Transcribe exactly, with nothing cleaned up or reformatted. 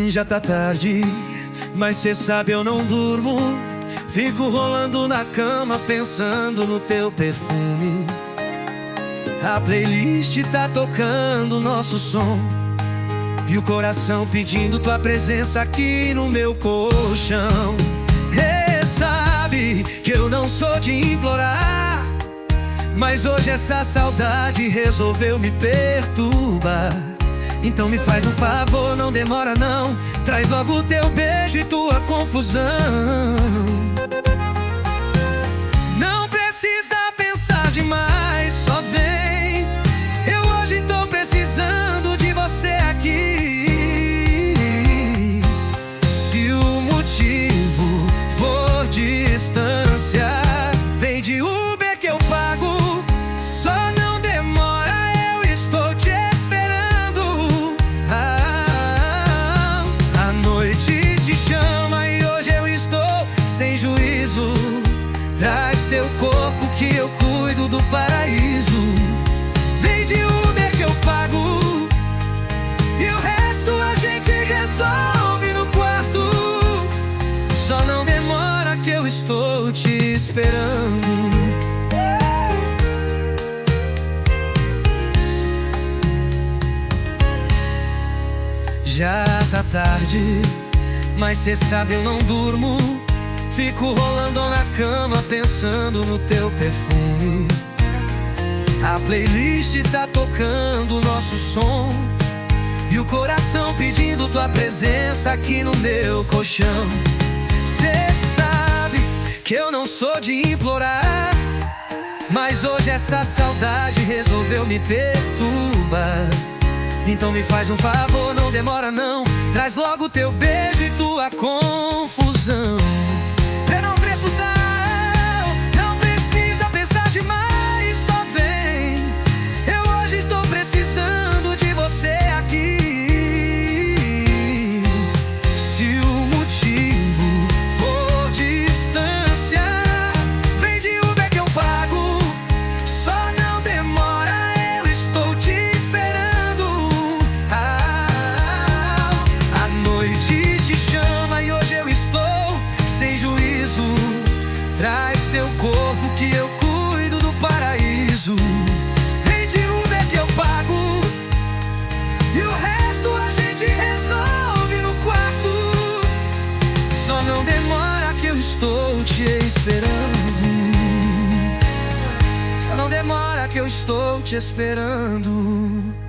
Já tá tarde, mas cê sabe eu não durmo. Fico rolando na cama pensando no teu perfume. A playlist tá tocando nosso som e o coração pedindo tua presença aqui no meu colchão. E sabe que eu não sou de implorar, mas hoje essa saudade resolveu me perturbar. Então me faz um favor, não demora não, traz logo teu beijo e tua confusão. Não precisa pensar demais, só vem. Eu hoje tô precisando de você aqui. Se o motivo for distância, vem de Uber que eu pago. Só não demora, eu estou te esperando. ah, A noite te chama e hoje eu estou sem juízo. Traz teu corpo que eu cuido do paraíso. Vem de Uber que eu pago e o resto a gente resolve no quarto. Só não demora que eu estou te esperando. Já tá tarde, mas cê sabe eu não durmo. Fico rolando na cama pensando no teu perfume. A playlist tá tocando nosso som e o coração pedindo tua presença aqui no meu colchão. Cê sabe que eu não sou de implorar, mas hoje essa saudade resolveu me perturbar. Então me faz um favor, não demora não, traz logo teu beijo e tua confusão. Eu não preciso, não precisa pensar demais, só vem. Eu hoje estou precisando de você aqui. Se o motivo for distância, vem de Uber que eu pago. Só não demora, eu estou te esperando. ah, A noite te chama e hoje eu estou sem juízo. Traz teu corpo que eu cuido do paraíso. Vem de Uber que eu pago e o resto a gente resolve no quarto. Só não demora que eu estou te esperando. Só não demora que eu estou te esperando.